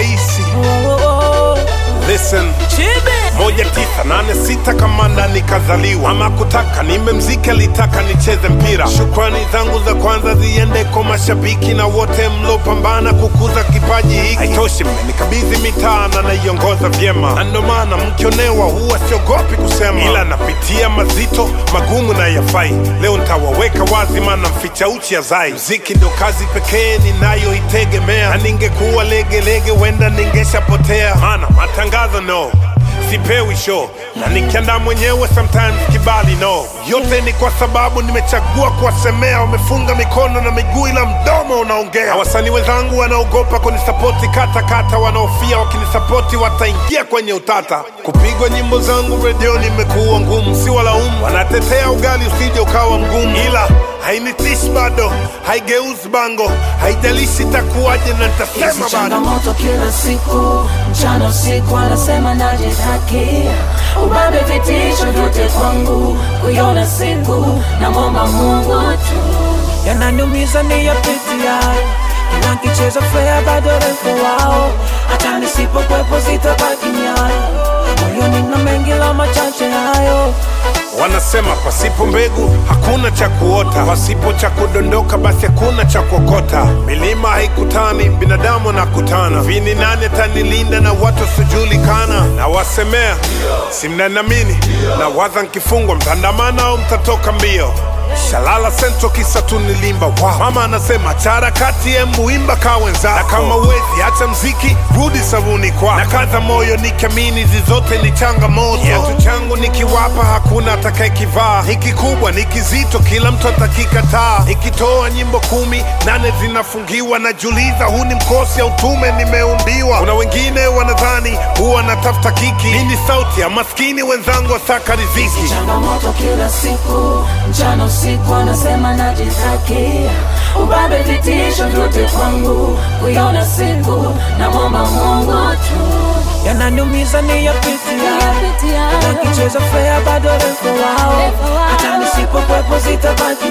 rahisi. Listen, 1986 kamanda nikazaliwa. Mama kutaka nimemzika, litaka nicheze mpira. Shukrani zangu za kwanza ziende kwa mashabiki na wote mlopambana kukuza kipaji hiki. Haitoshi mmenikabidhi mitaa na naiongoza vyema, na ndo maana mkionewa huwa siogopi kusema, ila napitia mazito magumu na yafai. Leo nitawaweka wazi maana mficha uchi hazai. Mziki ndo kazi pekee ninayoitegemea, na ningekuwa legelege wenda ningeshapotea. Maana matangazo no, sipewi show, na nikianda mwenyewe sometimes kibali no. Yote ni kwa sababu nimechagua kuwasemea. Wamefunga mikono na miguu ila mdomo unaongea. Wasanii wenzangu wanaogopa kunisapoti kata, wanaofia wakinisapoti wataingia kwenye utata. Kupigwa nyimbo zangu radio nimekuwa ngumu, si walaumu. Wanatetea ugali usije ukawa mgumu, ila hainitishi bado, haigeuzi bango. Haijalishi takuwaje na nitasema bado. Changamoto kila siku, mchana usiku anasema najitaki. Ubabe vitisho vyote kwangu, kuiona siku na mwomba Mungu tu. Yananiumiza ni yapitia, kila kicheza fair bado refu wao. Hata nisipokwepo zitabaki nyayo, moyoni na mengi la machache hayo. Wanasema pasipo mbegu hakuna cha kuota, pasipo cha kudondoka basi hakuna cha kuokota. Milima haikutani, binadamu nakutana. Vini nane tanilinda na watu sijulikana. Na wasemea simnanamini, na waza nkifungwa mtandamana au mtatoka mbio. Shalala sento kisa tunilimba wow. Mama anasema charakati embu imba kawenza, na kama uwezi acha mziki rudi savuni kwa. Na kaza moyo nikiamini zizote ni changamoto. Kiatu changu nikiwapa hakuna atakayekivaa. Hiki kubwa ni kizito kila mtu atakikataa. Nikitoa nyimbo 10, 8 zinafungiwa. Najuliza huu ni mkosi ya utume nimeumbiwa. Kuna wengine wanadhani huwa natafuta kiki. Hii ni sauti ya maskini wenzangu wasaka riziki. Changamoto kila siku, mchana usiku anasema najitaki. Ubabe vitisho vyote kwangu, kuiona siku na mwomba Mungu tu. Yananiumiza ni yapitia, kila kicheza fair bado refu wao. Hata nisipokwepo zitabaki